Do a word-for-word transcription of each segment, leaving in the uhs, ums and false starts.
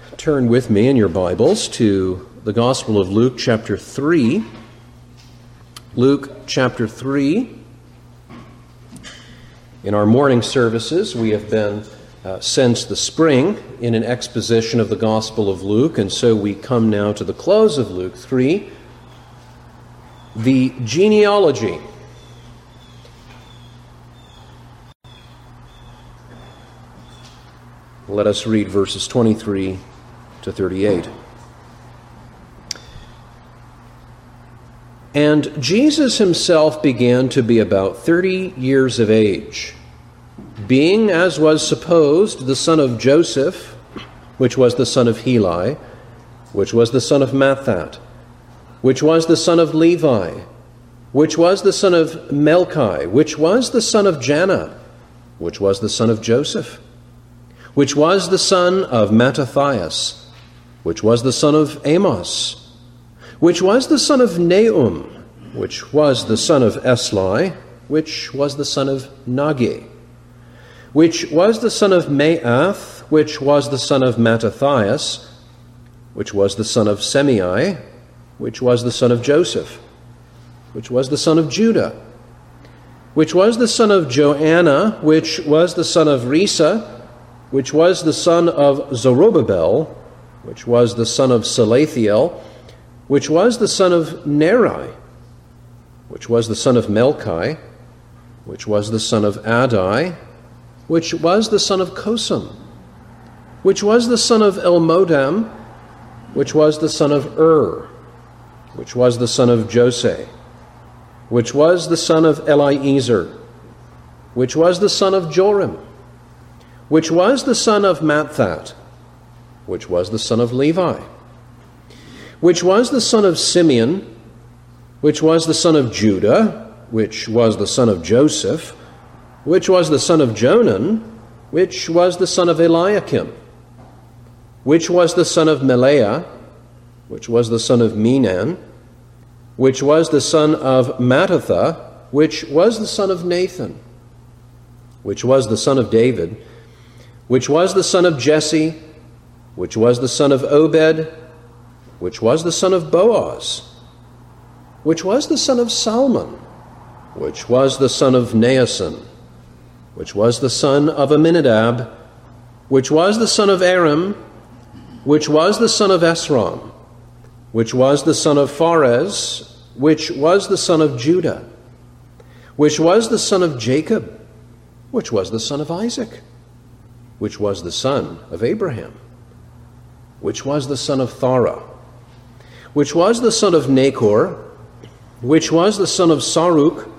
turn with me in your Bibles to the Gospel of Luke chapter three. Luke chapter three. In our morning services, we have been, uh, since the spring, in an exposition of the Gospel of Luke, and so we come now to the close of Luke three, the genealogy. Let us read verses twenty-three to thirty-eight. And Jesus himself began to be about thirty years of age, being, as was supposed, the son of Joseph, which was the son of Heli, which was the son of Matthat, which was the son of Levi, which was the son of Melchi, which was the son of Janna, which was the son of Joseph, which was the son of Mattathias, which was the son of Amos, which was the son of Nahum, which was the son of Esli, which was the son of Nagi, which was the son of Maath, which was the son of Mattathias, which was the son of Semei, which was the son of Joseph, which was the son of Judah, which was the son of Joanna, which was the son of Risa, which was the son of Zerubbabel, which was the son of Salathiel, which was the son of Neri, which was the son of Melchi, which was the son of Adai, which was the son of Kosam, which was the son of Elmodam, which was the son of Ur, which was the son of Jose, which was the son of Eliezer, which was the son of Joram, which was the son of Matthat, which was the son of Levi, which was the son of Simeon, which was the son of Judah, which was the son of Joseph, which was the son of Jonan, which was the son of Eliakim, which was the son of Melea, which was the son of Menan, which was the son of Mattatha, which was the son of Nathan, which was the son of David, which was the son of Jesse, which was the son of Obed, which was the son of Boaz, which was the son of Salmon, which was the son of Naasson, which was the son of Amminadab, which was the son of Aram, which was the son of Esrom, which was the son of Phares, which was the son of Judah, which was the son of Jacob, which was the son of Isaac, which was the son of Abraham, which was the son of Thara, which was the son of Nachor, which was the son of Saruk,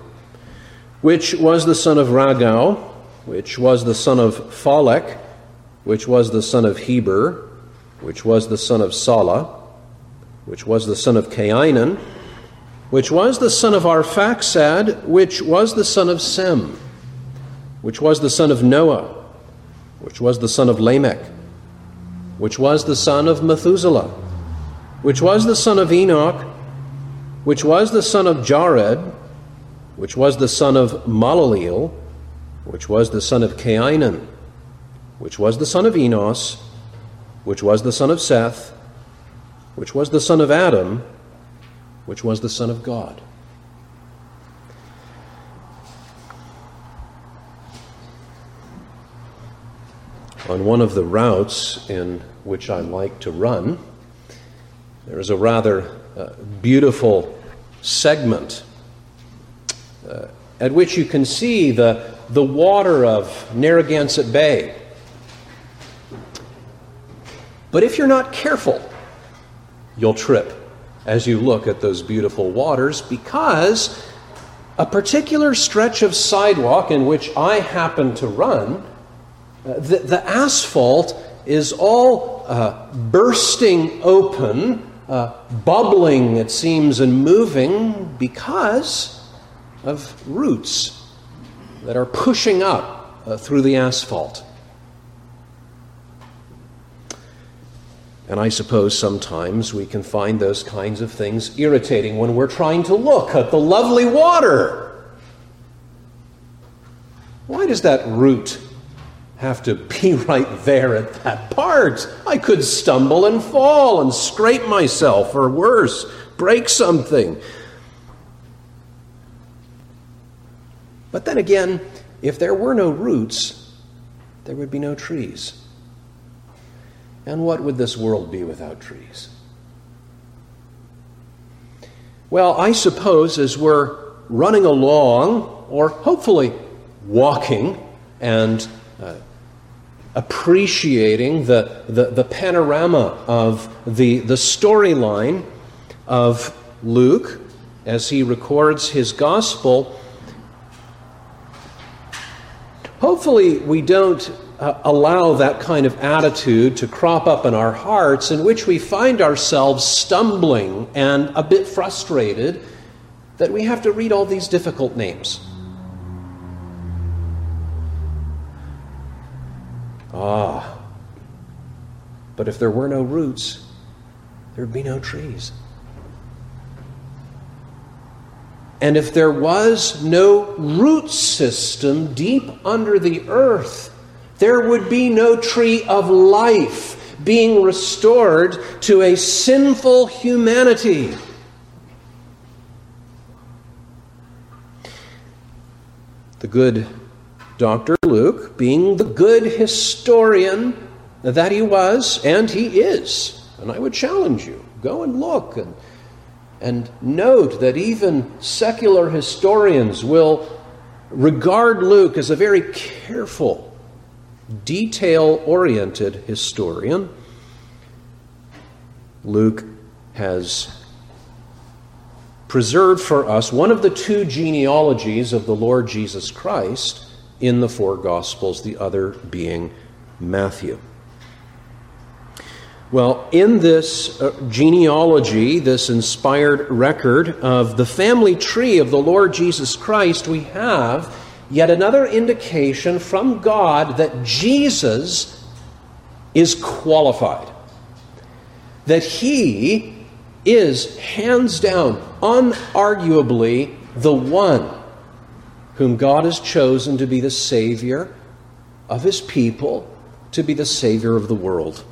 which was the son of Ragau, which was the son of Phalek, which was the son of Heber, which was the son of Salah, which was the son of Cainan, which was the son of Arphaxad, which was the son of Sem, which was the son of Noah, which was the son of Lamech, which was the son of Methuselah, which was the son of Enoch, which was the son of Jared, which was the son of Malaleel, which was the son of Cainan, which was the son of Enos, which was the son of Seth, which was the son of Adam, which was the son of God. On one of the routes in which I like to run, there is a rather uh, beautiful segment uh, at which you can see the, the water of Narragansett Bay. But if you're not careful, you'll trip as you look at those beautiful waters, because a particular stretch of sidewalk in which I happen to run, Uh, the, the asphalt is all uh, bursting open, uh, bubbling, it seems, and moving because of roots that are pushing up uh, through the asphalt. And I suppose sometimes we can find those kinds of things irritating when we're trying to look at the lovely water. Why does that root have to be right there at that part. I could stumble and fall and scrape myself, or worse, break something. But then again, if there were no roots, there would be no trees. And what would this world be without trees? Well, I suppose as we're running along, or hopefully walking and uh, appreciating the, the, the panorama of the, the storyline of Luke as he records his gospel, hopefully we don't uh, allow that kind of attitude to crop up in our hearts in which we find ourselves stumbling and a bit frustrated that we have to read all these difficult names. Ah, but if there were no roots, there would be no trees. And if there was no root system deep under the earth, there would be no tree of life being restored to a sinful humanity. The good Doctor Luke, being the good historian that he was, and he is, and I would challenge you, go and look and And note that even secular historians will regard Luke as a very careful, detail-oriented historian. Luke has preserved for us one of the two genealogies of the Lord Jesus Christ in the four Gospels, the other being Matthew. Well, in this uh, genealogy, this inspired record of the family tree of the Lord Jesus Christ, we have yet another indication from God that Jesus is qualified. That he is, hands down, unarguably the one whom God has chosen to be the Savior of his people, to be the Savior of the world.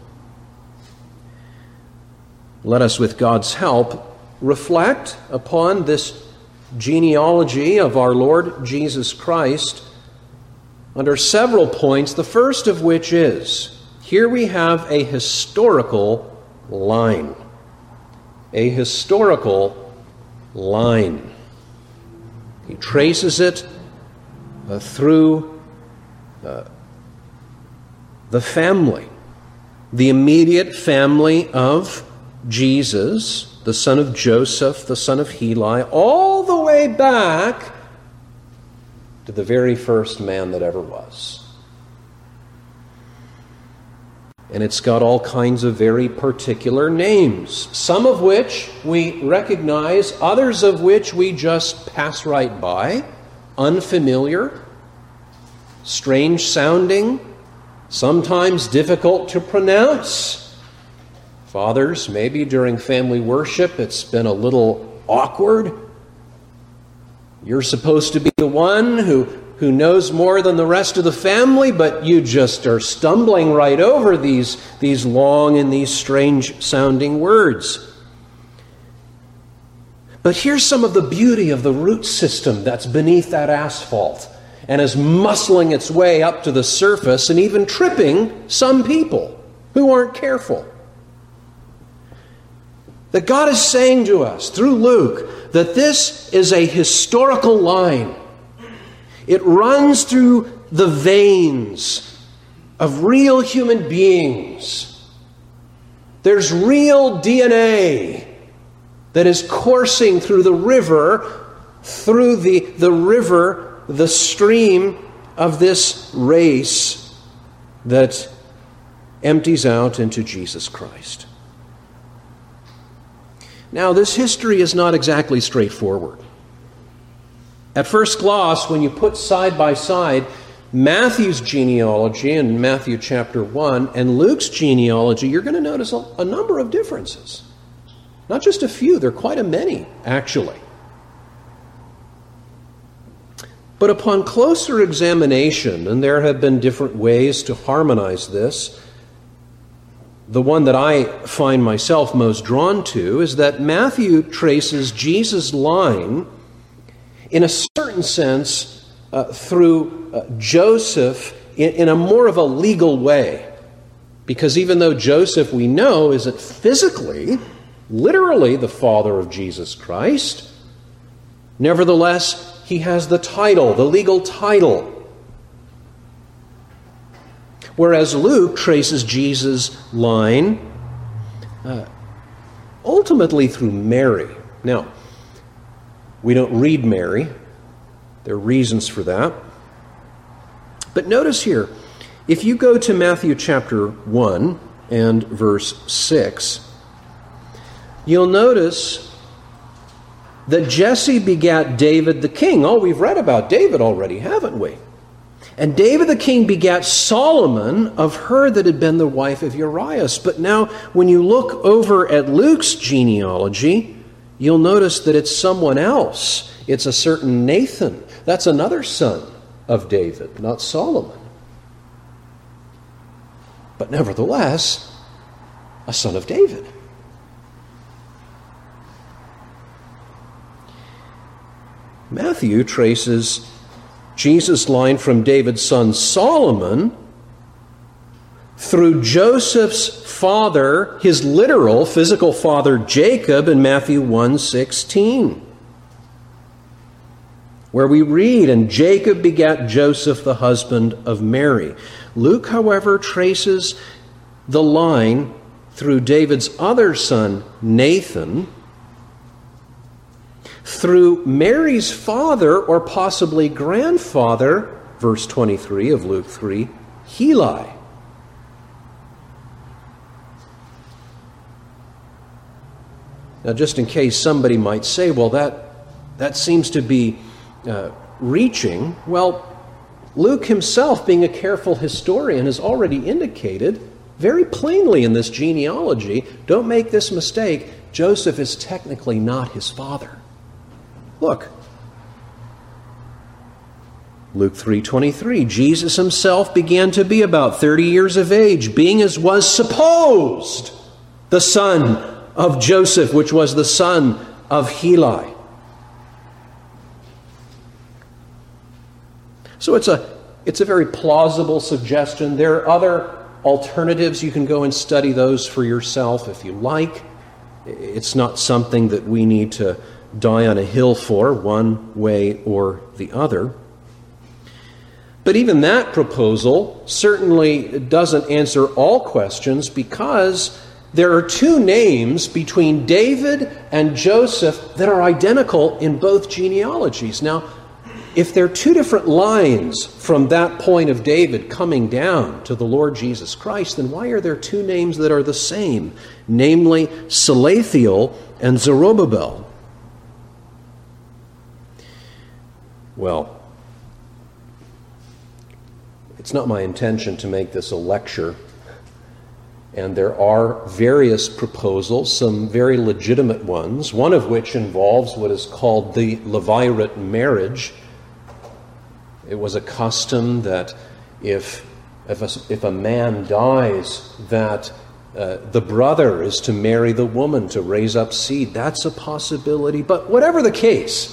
Let us, with God's help, reflect upon this genealogy of our Lord Jesus Christ under several points, the first of which is, here we have a historical line. A historical line. He traces it uh, through uh, the family, the immediate family of Jesus, the son of Joseph, the son of Heli, all the way back to the very first man that ever was. And it's got all kinds of very particular names, some of which we recognize, others of which we just pass right by, unfamiliar, strange sounding, sometimes difficult to pronounce. Fathers, maybe during family worship it's been a little awkward. You're supposed to be the one who, who knows more than the rest of the family, but you just are stumbling right over these, these long and these strange sounding words. But here's some of the beauty of the root system that's beneath that asphalt and is muscling its way up to the surface and even tripping some people who aren't careful. That God is saying to us through Luke that this is a historical line. It runs through the veins of real human beings. There's real D N A that is coursing through the river, through the, the river, the stream of this race that empties out into Jesus Christ. Now, this history is not exactly straightforward. At first gloss, when you put side by side Matthew's genealogy in Matthew chapter one and Luke's genealogy, you're going to notice a, a number of differences. Not just a few, there are quite a many, actually. But upon closer examination, and there have been different ways to harmonize this, the one that I find myself most drawn to is that Matthew traces Jesus' line, in a certain sense, uh, through uh, Joseph in, in a more of a legal way. Because even though Joseph, we know, isn't physically, literally the father of Jesus Christ, nevertheless, he has the title, the legal title. Whereas Luke traces Jesus' line uh, ultimately through Mary. Now, we don't read Mary. There are reasons for that. But notice here, if you go to Matthew chapter one and verse six, you'll notice that Jesse begat David the king. Oh, we've read about David already, haven't we? And David the king begat Solomon of her that had been the wife of Urias. But now, when you look over at Luke's genealogy, you'll notice that it's someone else. It's a certain Nathan. That's another son of David, not Solomon. But nevertheless, a son of David. Matthew traces Jesus' line from David's son Solomon through Joseph's father, his literal physical father Jacob, in Matthew one sixteen, where we read, "And Jacob begat Joseph the husband of Mary." Luke, however, traces the line through David's other son Nathan, through Mary's father, or possibly grandfather, verse twenty-three of Luke three, Heli. Now, just in case somebody might say, well, that, that seems to be uh, reaching, well, Luke himself, being a careful historian, has already indicated very plainly in this genealogy, don't make this mistake, Joseph is technically not his father. Look, Luke three twenty-three, Jesus himself began to be about thirty years of age, being as was supposed the son of Joseph, which was the son of Heli. So it's a, it's a very plausible suggestion. There are other alternatives. You can go and study those for yourself if you like. It's not something that we need to die on a hill for, one way or the other. But even that proposal certainly doesn't answer all questions, because there are two names between David and Joseph that are identical in both genealogies. Now, if there are two different lines from that point of David coming down to the Lord Jesus Christ, then why are there two names that are the same, namely Salathiel and Zerubbabel? Well, it's not my intention to make this a lecture, and there are various proposals, some very legitimate ones, one of which involves what is called the Levirate marriage. It was a custom that if if a, if a man dies, that uh, the brother is to marry the woman to raise up seed. That's a possibility. But whatever the case,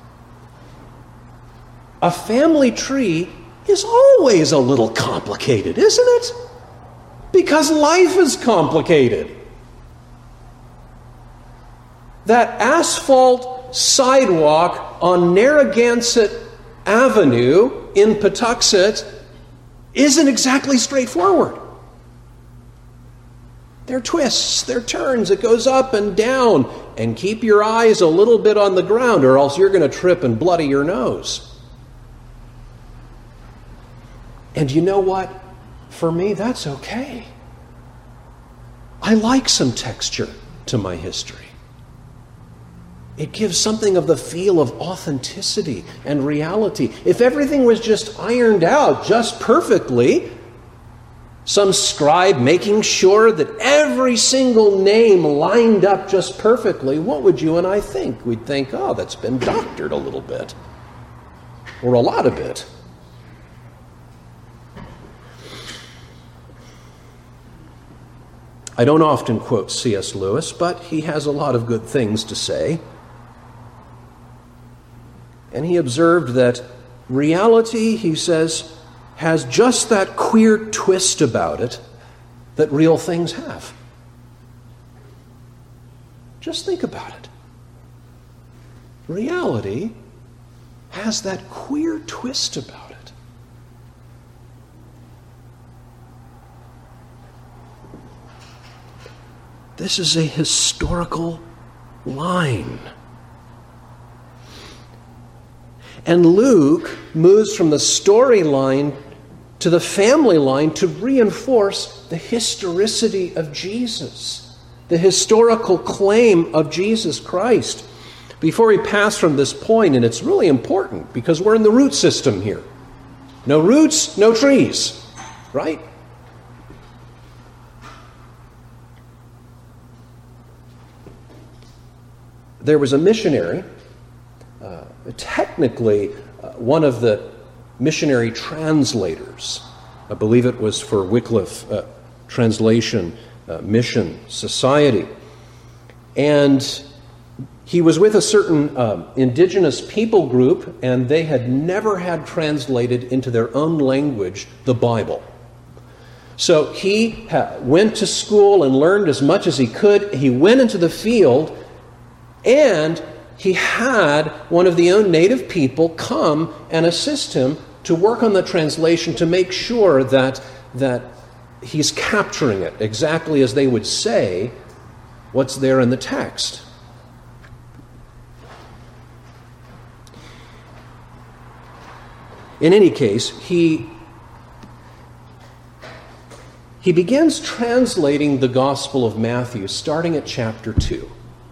a family tree is always a little complicated, isn't it? Because life is complicated. That asphalt sidewalk on Narragansett Avenue in Patuxent isn't exactly straightforward. There are twists, there are turns, it goes up and down. And keep your eyes a little bit on the ground, or else you're going to trip and bloody your nose. And you know what? For me, that's okay. I like some texture to my history. It gives something of the feel of authenticity and reality. If everything was just ironed out just perfectly, some scribe making sure that every single name lined up just perfectly, what would you and I think? We'd think, oh, that's been doctored a little bit. or a lot of it. I don't often quote C S Lewis, but he has a lot of good things to say. And he observed that reality, he says, has just that queer twist about it that real things have. Just think about it. Reality has that queer twist about it. This is a historical line. And Luke moves from the storyline to the family line to reinforce the historicity of Jesus, the historical claim of Jesus Christ. Before we pass from this point, and it's really important because we're in the root system here. No roots, no trees, right? There was a missionary, uh, technically uh, one of the missionary translators. I believe it was for Wycliffe uh, Translation uh, Mission Society. And he was with a certain uh, indigenous people group, and they had never had translated into their own language the Bible. So he ha- went to school and learned as much as he could. He went into the field, and he had one of the own native people come and assist him to work on the translation to make sure that, that he's capturing it exactly as they would say what's there in the text. In any case, he, he begins translating the Gospel of Matthew starting at chapter two.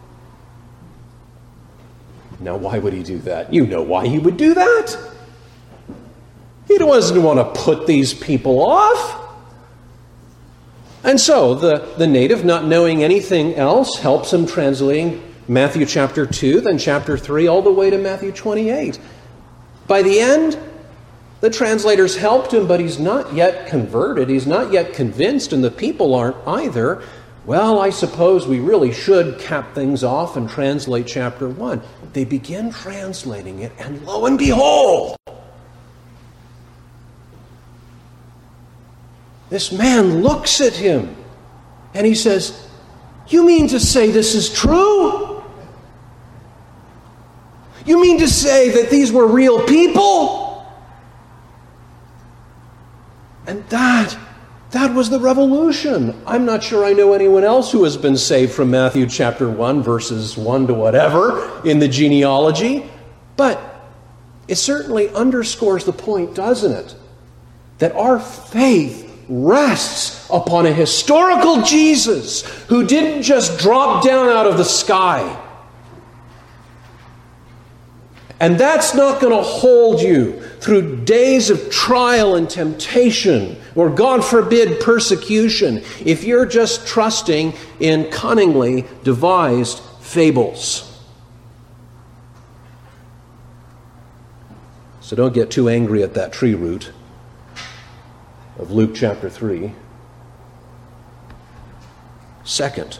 Now, why would he do that? You know why he would do that. He doesn't want to put these people off. And so the, the native, not knowing anything else, helps him translating Matthew chapter two, then chapter three, all the way to Matthew twenty-eight. By the end, the translators helped him, but he's not yet converted. He's not yet convinced, and the people aren't either. Well, I suppose we really should cap things off and translate chapter one. They begin translating it, and lo and behold, this man looks at him, and he says, "You mean to say this is true? You mean to say that these were real people?" And that, that was the revolution. I'm not sure I know anyone else who has been saved from Matthew chapter one, verses one to whatever in the genealogy. But it certainly underscores the point, doesn't it? That our faith rests upon a historical Jesus who didn't just drop down out of the sky. And that's not going to hold you through days of trial and temptation, or God forbid, persecution, if you're just trusting in cunningly devised fables. So don't get too angry at that tree root of Luke chapter three. Second,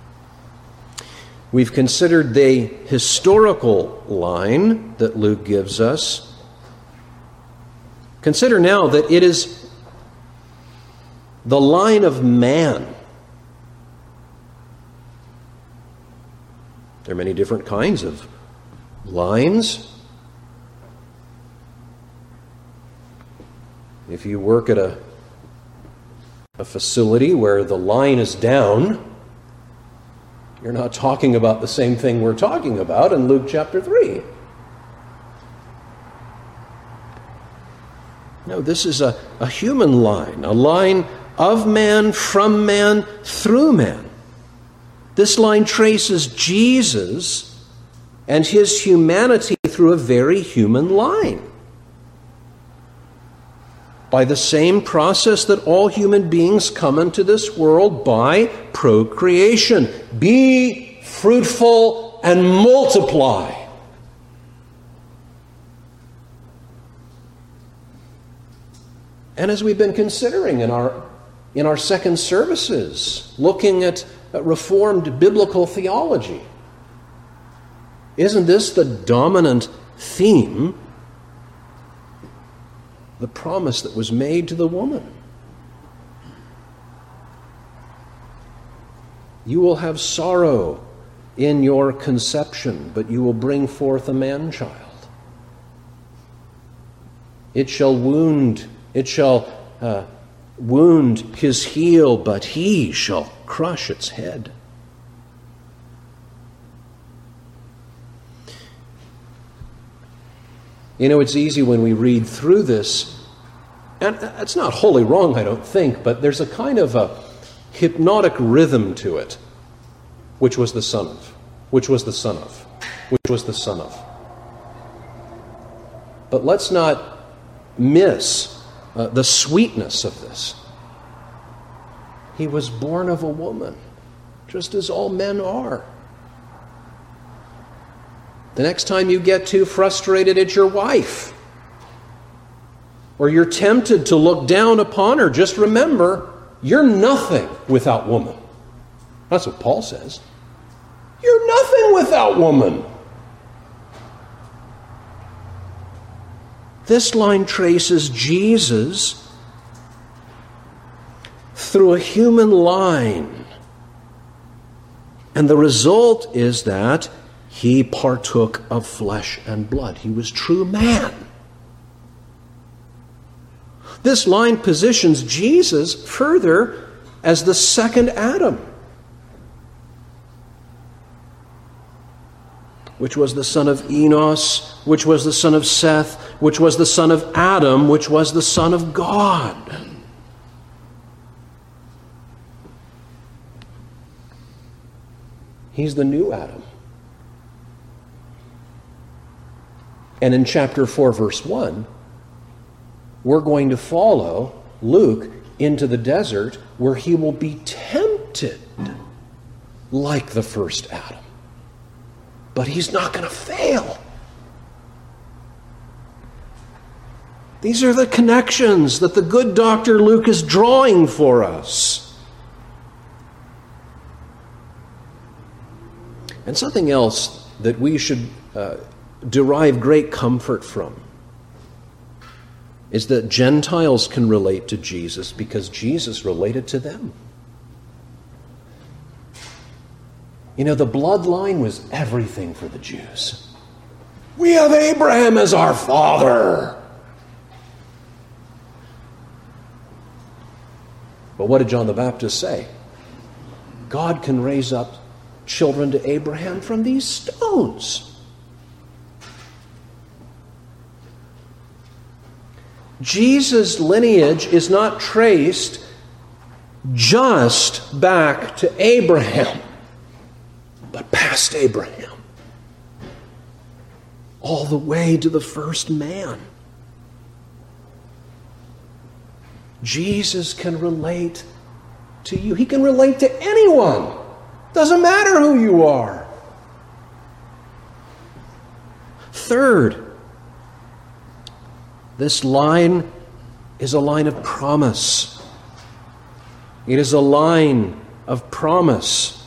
we've considered the historical line that Luke gives us. Consider now that it is the line of man. There are many different kinds of lines. If you work at a, a facility where the line is down, you're not talking about the same thing we're talking about in Luke chapter three. No, this is a, a human line, a line of man, from man, through man. This line traces Jesus and his humanity through a very human line. By the same process that all human beings come into this world, by procreation. Be fruitful and multiply. And as we've been considering in our, in our second services, looking at Reformed biblical theology, isn't this the dominant theme? The promise that was made to the woman. You will have sorrow in your conception, but you will bring forth a man-child. It shall wound, it shall uh, wound his heel, but he shall crush its head. You know, it's easy when we read through this, and it's not wholly wrong, I don't think, but there's a kind of a hypnotic rhythm to it. Which was the son of? Which was the son of? Which was the son of? But let's not miss uh, the sweetness of this. He was born of a woman, just as all men are. The next time you get too frustrated at your wife, or you're tempted to look down upon her, just remember, you're nothing without woman. That's what Paul says. You're nothing without woman. This line traces Jesus through a human line. And the result is that he partook of flesh and blood. He was true man. This line positions Jesus further as the second Adam, which was the son of Enos, which was the son of Seth, which was the son of Adam, which was the son of God. He's the new Adam. And in chapter four, verse one, we're going to follow Luke into the desert where he will be tempted like the first Adam. But he's not going to fail. These are the connections that the good Doctor Luke is drawing for us. And something else that we should uh, derive great comfort from is that Gentiles can relate to Jesus because Jesus related to them. You know, the bloodline was everything for the Jews. We have Abraham as our father. But what did John the Baptist say? God can raise up children to Abraham from these stones. Jesus' lineage is not traced just back to Abraham, but past Abraham, all the way to the first man. Jesus can relate to you. He can relate to anyone. Doesn't matter who you are. Third, this line is a line of promise. It is a line of promise.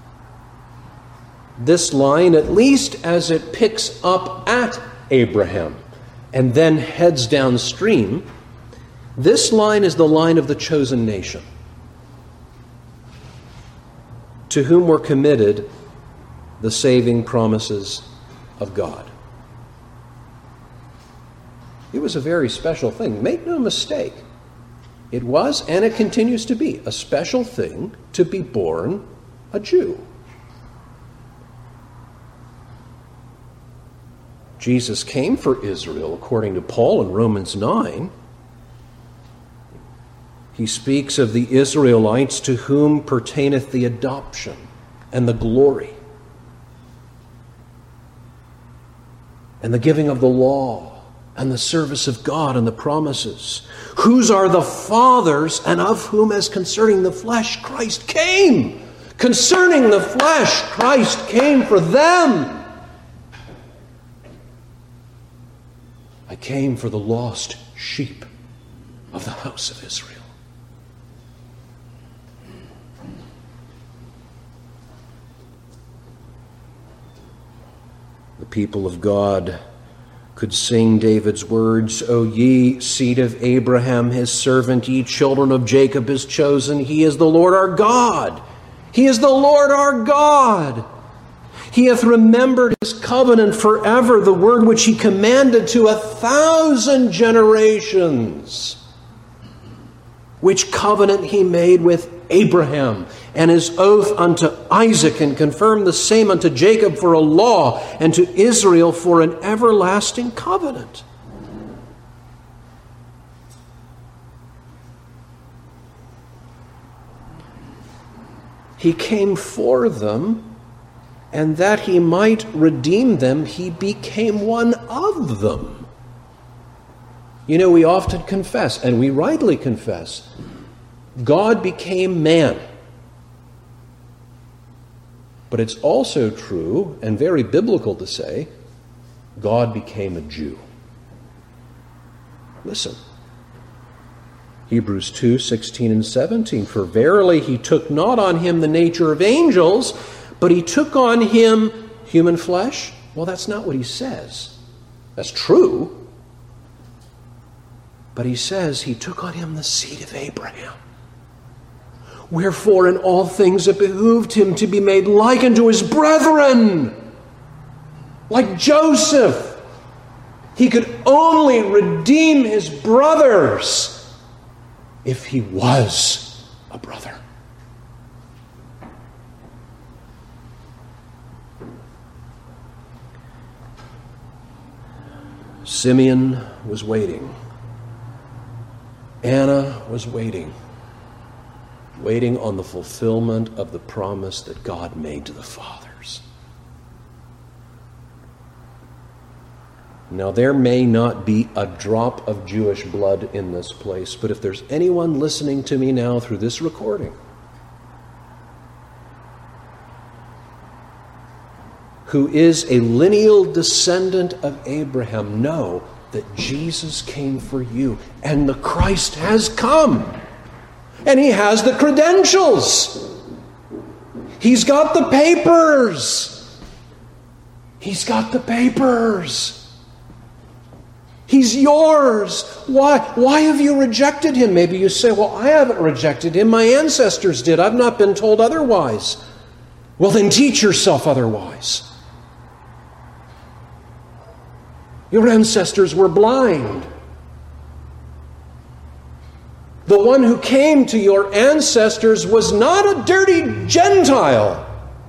This line, at least as it picks up at Abraham and then heads downstream, this line is the line of the chosen nation, to whom were committed the saving promises of God. It was a very special thing. Make no mistake. It was, and it continues to be, a special thing to be born a Jew. Jesus came for Israel, according to Paul in Romans nine. He speaks of the Israelites to whom pertaineth the adoption and the glory and the giving of the law and the service of God and the promises, whose are the fathers, and of whom, as concerning the flesh, Christ came. Concerning the flesh, Christ came for them. I came for the lost sheep of the house of Israel. The people of God could sing David's words, O ye seed of Abraham, his servant, ye children of Jacob, his chosen. He is the Lord our God. He is the Lord our God. He hath remembered his covenant forever, the word which he commanded to a thousand generations, which covenant he made with Abraham, and his oath unto Isaac, and confirmed the same unto Jacob for a law, and to Israel for an everlasting covenant. He came for them, and that he might redeem them, he became one of them. You know, we often confess, and we rightly confess, God became man. But it's also true, and very biblical to say, God became a Jew. Listen. Hebrews two, sixteen and seventeen. For verily he took not on him the nature of angels, but he took on him human flesh. Well, that's not what he says. That's true. But he says he took on him the seed of Abraham. Wherefore in all things it behooved him to be made like unto his brethren. Like Joseph. He could only redeem his brothers if he was a brother. Simeon was waiting. Anna was waiting. Waiting on the fulfillment of the promise that God made to the fathers. Now, there may not be a drop of Jewish blood in this place, but if there's anyone listening to me now through this recording who is a lineal descendant of Abraham, know that Jesus came for you, and the Christ has come. And he has the credentials. He's got the papers. He's got the papers. He's yours. Why? Why have you rejected him? Maybe you say, well, I haven't rejected him. My ancestors did. I've not been told otherwise. Well, then teach yourself otherwise. Your ancestors were blind. The one who came to your ancestors was not a dirty Gentile.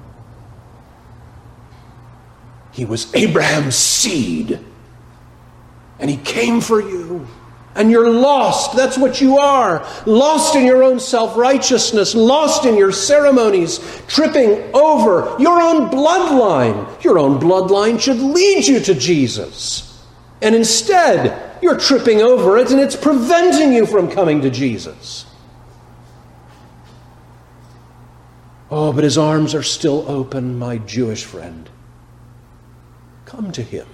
He was Abraham's seed. And he came for you. And you're lost. That's what you are. Lost in your own self-righteousness. Lost in your ceremonies. Tripping over your own bloodline. Your own bloodline should lead you to Jesus. And instead, you're tripping over it, and it's preventing you from coming to Jesus. Oh, but his arms are still open, my Jewish friend. Come to him.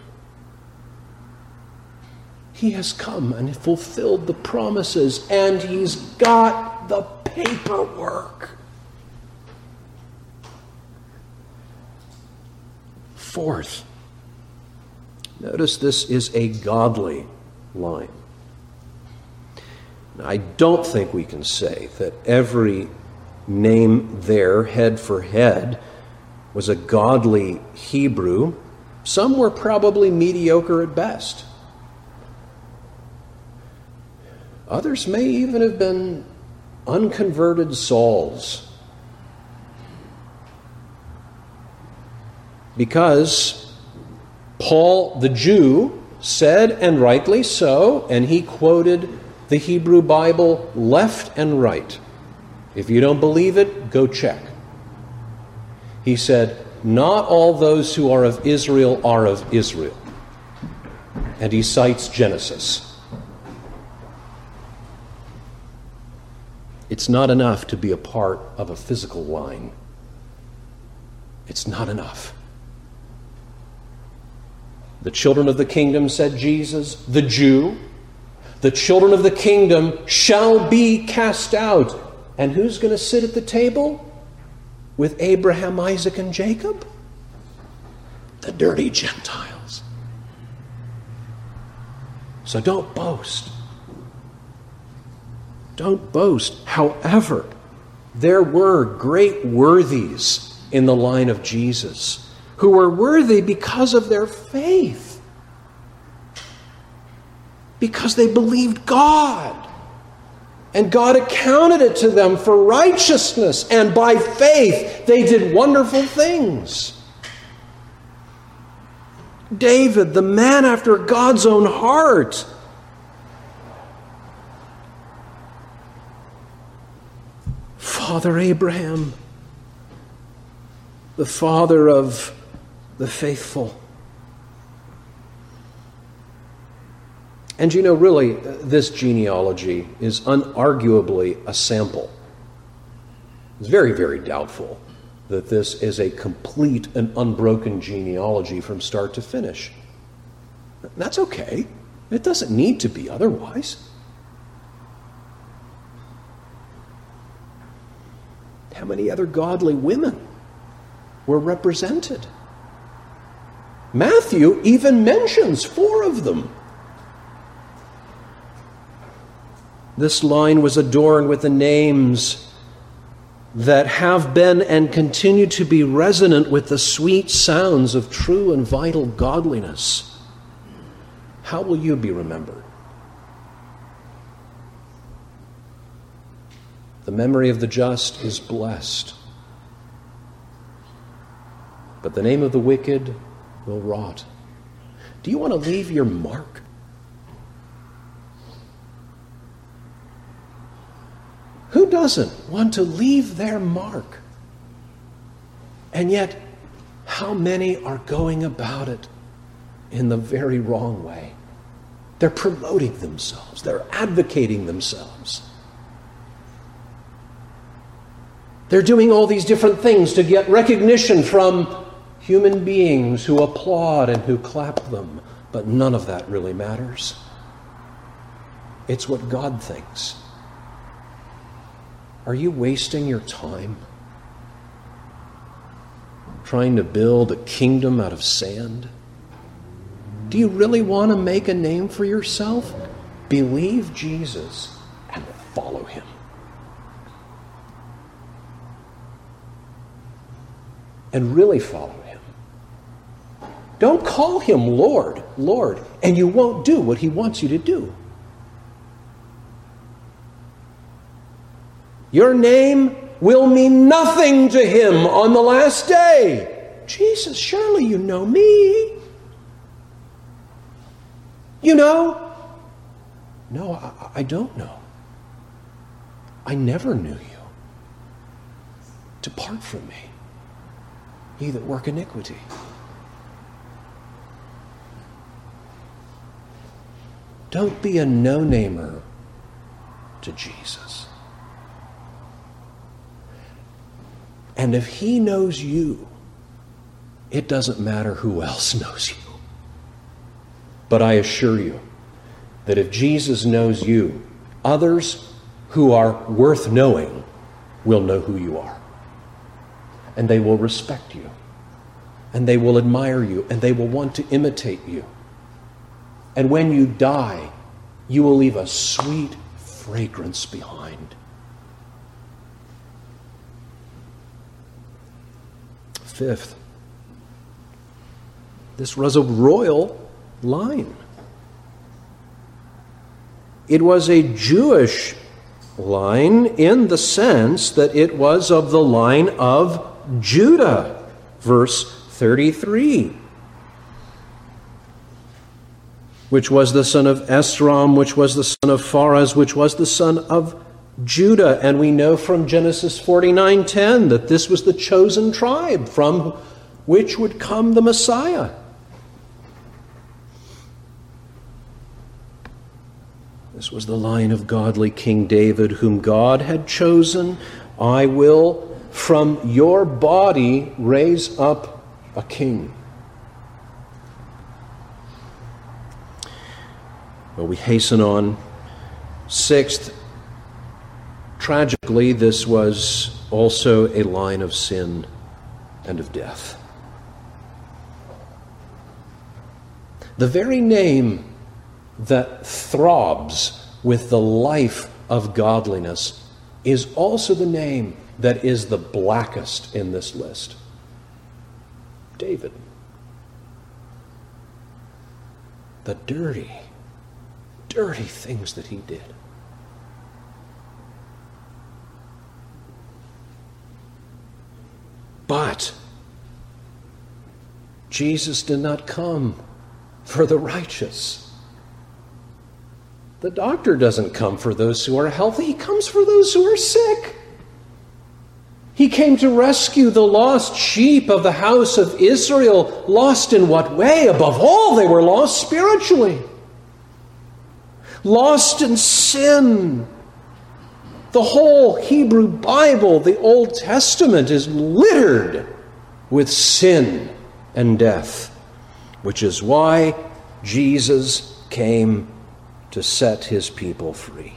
He has come and fulfilled the promises, and he's got the paperwork. Fourth, notice this is a godly line. Now, I don't think we can say that every name there, head for head, was a godly Hebrew. Some were probably mediocre at best. Others may even have been unconverted Sauls. Because Paul the Jew said, and rightly so, and he quoted the Hebrew Bible left and right. If you don't believe it, go check. He said, not all those who are of Israel are of Israel. And he cites Genesis. It's not enough to be a part of a physical line. It's not enough. The children of the kingdom, said Jesus, the Jew. The children of the kingdom shall be cast out. And who's going to sit at the table with Abraham, Isaac, and Jacob? The dirty Gentiles. So don't boast. Don't boast. However, there were great worthies in the line of Jesus who were worthy because of their faith, because they believed God, and God accounted it to them for righteousness, and by faith they did wonderful things. David, the man after God's own heart, Father Abraham, the father of the faithful. And you know, really, this genealogy is unarguably a sample. It's very, very doubtful that this is a complete and unbroken genealogy from start to finish. That's okay. It doesn't need to be otherwise. How many other godly women were represented? Matthew even mentions four of them. This line was adorned with the names that have been and continue to be resonant with the sweet sounds of true and vital godliness. How will you be remembered? The memory of the just is blessed, but the name of the wicked will rot. Do you want to leave your mark? Who doesn't want to leave their mark? And yet, how many are going about it in the very wrong way? They're promoting themselves. They're advocating themselves. They're doing all these different things to get recognition from human beings who applaud and who clap them. But none of that really matters. It's what God thinks. Are you wasting your time trying to build a kingdom out of sand? Do you really want to make a name for yourself? Believe Jesus and follow him. And really follow him. Don't call him Lord, Lord, and you won't do what he wants you to do. Your name will mean nothing to him on the last day. Jesus, surely you know me. You know? No, I, I don't know. I never knew you. Depart from me, ye that work iniquity. Don't be a no-namer to Jesus. And if he knows you, it doesn't matter who else knows you. But I assure you that if Jesus knows you, others who are worth knowing will know who you are. And they will respect you. And they will admire you. And they will want to imitate you. And when you die, you will leave a sweet fragrance behind. Fifth, this was a royal line. It was a Jewish line in the sense that it was of the line of Judah, verse thirty-three, which was the son of Esrom, which was the son of Pharez, which was the son of Judah. And we know from Genesis forty-nine ten that this was the chosen tribe from which would come the Messiah. This was the line of godly King David, whom God had chosen. I will from your body raise up a king. Well, we hasten on Sixth, tragically, this was also a line of sin and of death. The very name that throbs with the life of godliness is also the name that is the blackest in this list. David. The dirty, dirty things that he did. But Jesus did not come for the righteous. The doctor doesn't come for those who are healthy. He comes for those who are sick. He came to rescue the lost sheep of the house of Israel. Lost in what way? Above all, they were lost spiritually. Lost in sin. The whole Hebrew Bible, the Old Testament, is littered with sin and death, which is why Jesus came to set his people free.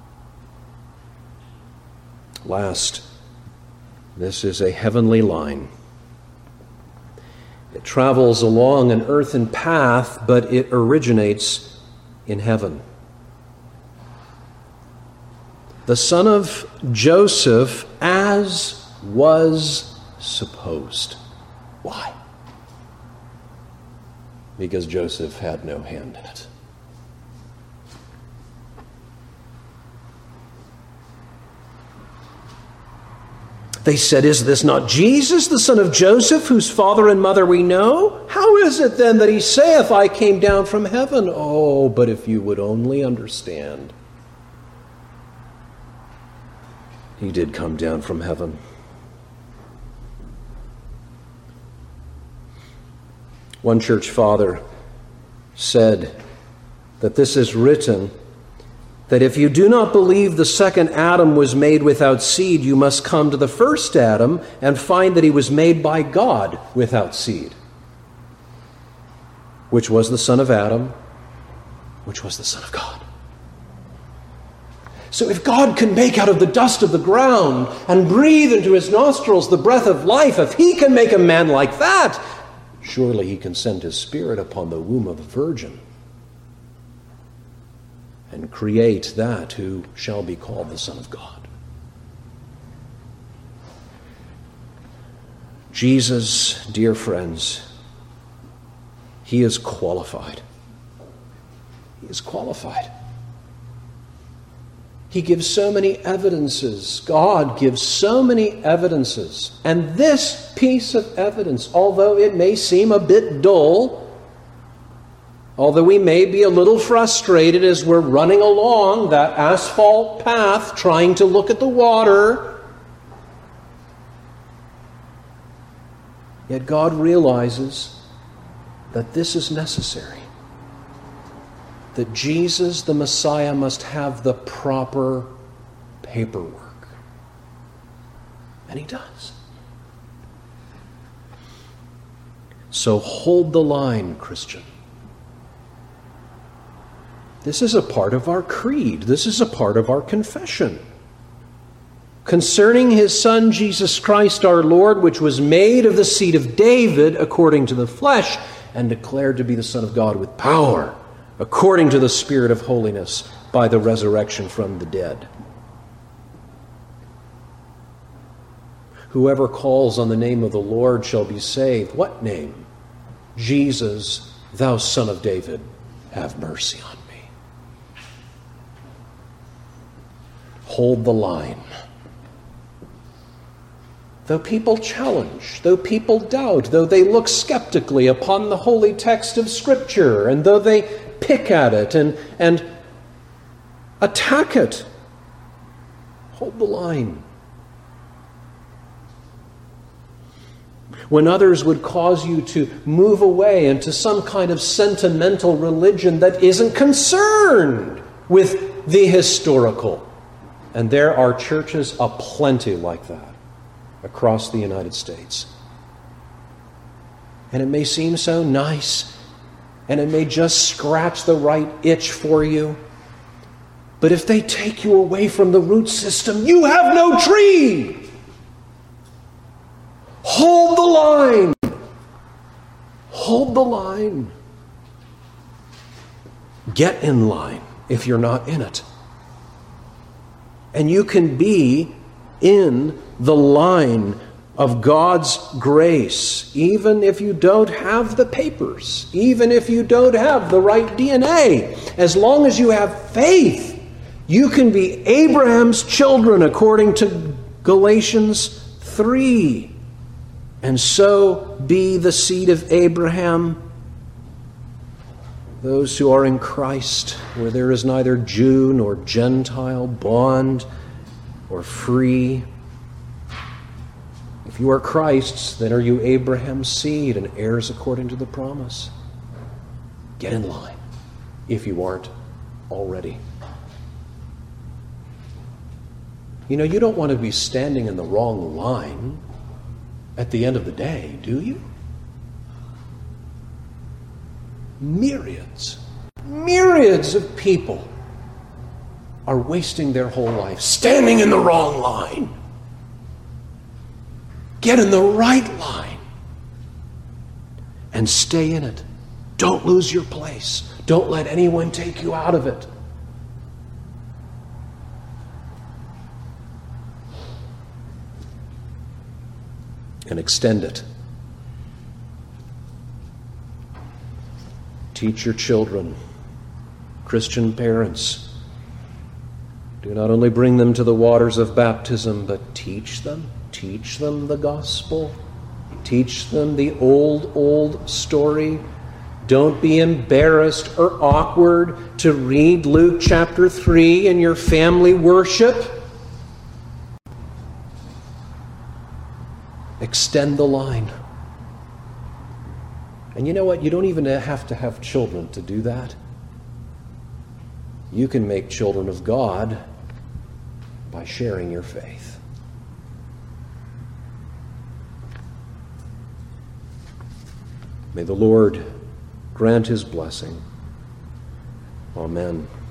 Last, this is a heavenly line. It travels along an earthen path, but it originates in heaven. The son of Joseph, as was supposed. Why? Because Joseph had no hand in it. They said, "Is this not Jesus, the son of Joseph, whose father and mother we know? How is it then that he saith, I came down from heaven?" Oh, but if you would only understand. He did come down from heaven. One church father said that this is written, that if you do not believe the second Adam was made without seed, you must come to the first Adam and find that he was made by God without seed, which was the son of Adam, which was the son of God. So if God can make out of the dust of the ground and breathe into his nostrils the breath of life, if he can make a man like that, surely he can send his Spirit upon the womb of a virgin and create that who shall be called the Son of God. Jesus, dear friends, he is qualified. He is qualified. He gives so many evidences. God gives so many evidences. And this piece of evidence, although it may seem a bit dull, although we may be a little frustrated as we're running along that asphalt path trying to look at the water, yet God realizes that this is necessary. That Jesus, the Messiah, must have the proper paperwork. And he does. So hold the line, Christian. This is a part of our creed. This is a part of our confession. Concerning his Son, Jesus Christ our Lord, which was made of the seed of David according to the flesh, and declared to be the Son of God with power, according to the Spirit of holiness, by the resurrection from the dead. Whoever calls on the name of the Lord shall be saved. What name? Jesus, thou Son of David, have mercy on me. Hold the line. Though people challenge, though people doubt, though they look skeptically upon the holy text of Scripture, and though they pick at it and, and attack it, hold the line. When others would cause you to move away into some kind of sentimental religion that isn't concerned with the historical, and there are churches aplenty like that across the United States. And it may seem so nice, and it may just scratch the right itch for you. But if they take you away from the root system, you have no tree. Hold the line. Hold the line. Get in line if you're not in it. And you can be in the line of God's grace, even if you don't have the papers, even if you don't have the right D N A. As long as you have faith, you can be Abraham's children according to Galatians three, and so be the seed of Abraham, those who are in Christ, where there is neither Jew nor Gentile, bond or free. If you are Christ's, then are you Abraham's seed and heirs according to the promise? Get in line, if you aren't already. You know, you don't want to be standing in the wrong line at the end of the day, do you? Myriads, myriads of people are wasting their whole life standing in the wrong line. Get in the right line and stay in it. Don't lose your place. Don't let anyone take you out of it. And extend it. Teach your children, Christian parents. Do not only bring them to the waters of baptism, but teach them. Teach them the gospel. Teach them the old, old story. Don't be embarrassed or awkward to read Luke chapter three in your family worship. Extend the line. And you know what? You don't even have to have children to do that. You can make children of God by sharing your faith. May the Lord grant His blessing. Amen.